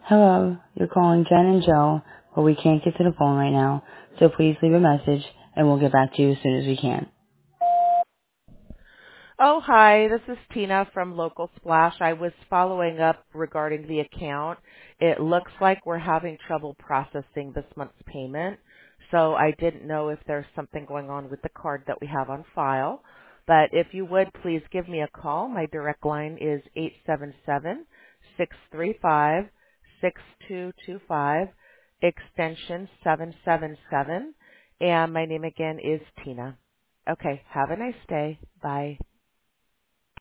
Hello, you're calling Jen and Joe, but we can't get to the phone right now, so please leave a message and we'll get back to you as soon as we can. Oh, hi. This is Tina from Local Splash. I was following up regarding the account. It looks like we're having trouble processing this month's payment, so I didn't know if there's something going on with the card that we have on file. But if you would, please give me a call. My direct line is 877-635-6225, extension 777, and my name again is Tina. Okay, have a nice day. Bye.